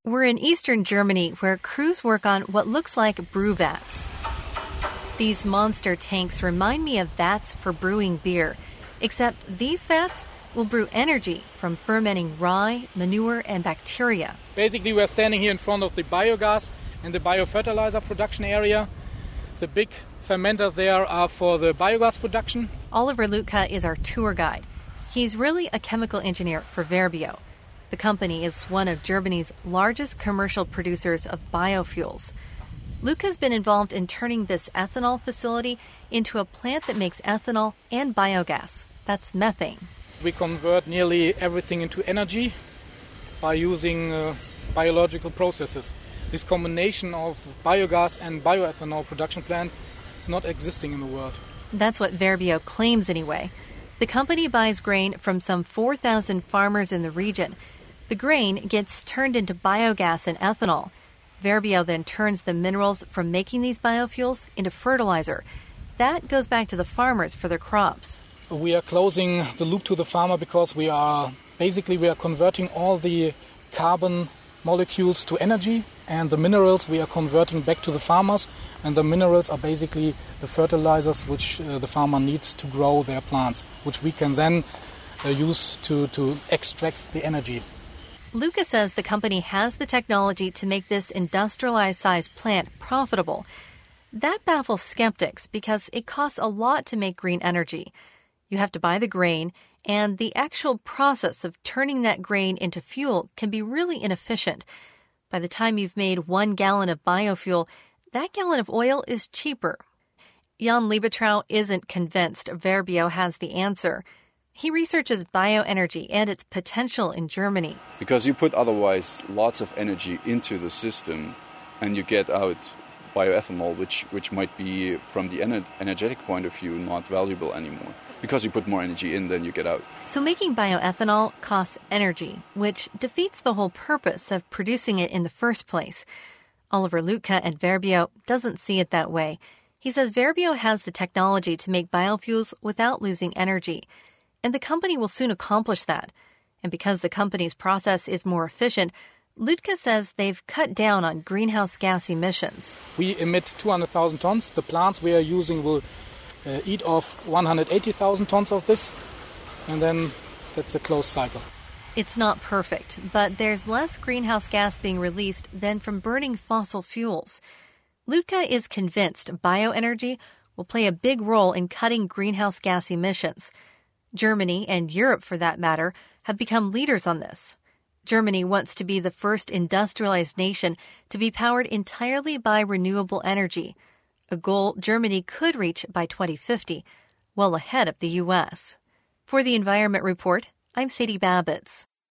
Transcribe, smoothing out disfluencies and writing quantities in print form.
We're in eastern Germany where crews work on what looks like brew vats. These monster tanks remind me of vats for brewing beer, except these vats will brew energy from fermenting rye, manure, and bacteria. Basically, we're standing here in front of the biogas and the biofertilizer production area. The big fermenters there are for the biogas production. Oliver Lutka is our tour guide. He's really a chemical engineer for Verbio. The company is one of Germany's largest commercial producers of biofuels. Lutka's been involved in turning this ethanol facility into a plant that makes ethanol and biogas. That's methane. We convert nearly everything into energy by using biological processes. This combination of biogas and bioethanol production plant is not existing in the world. That's what Verbio claims anyway. The company buys grain from some 4,000 farmers in the region. The grain gets turned into biogas and ethanol. Verbio then turns the minerals from making these biofuels into fertilizer. That goes back to the farmers for their crops. We are closing the loop to the farmer because we are converting all the carbon molecules to energy, and the minerals we are converting back to the farmers, and the minerals are basically the fertilizers which the farmer needs to grow their plants, which we can then use to extract the energy. Lutka says the company has the technology to make this industrialized-sized plant profitable. That baffles skeptics because it costs a lot to make green energy. You have to buy the grain, and the actual process of turning that grain into fuel can be really inefficient. By the time you've made 1 gallon of biofuel, that gallon of oil is cheaper. Jan Liebetrau isn't convinced Verbio has the answer. He researches bioenergy and its potential in Germany. Because you put otherwise lots of energy into the system and you get out bioethanol, which might be, from the energetic point of view, not valuable anymore. Because you put more energy in than you get out. So making bioethanol costs energy, which defeats the whole purpose of producing it in the first place. Oliver Lutka at Verbio doesn't see it that way. He says Verbio has the technology to make biofuels without losing energy. And the company will soon accomplish that. And because the company's process is more efficient, Lutka says they've cut down on greenhouse gas emissions. We emit 200,000 tons. The plants we are using will eat off 180,000 tons of this, and then that's a closed cycle. It's not perfect, but there's less greenhouse gas being released than from burning fossil fuels. Lutka is convinced bioenergy will play a big role in cutting greenhouse gas emissions. Germany, and Europe for that matter, have become leaders on this. Germany wants to be the first industrialized nation to be powered entirely by renewable energy, a goal Germany could reach by 2050, well ahead of the U.S. For the Environment Report, I'm Sadie Babitz.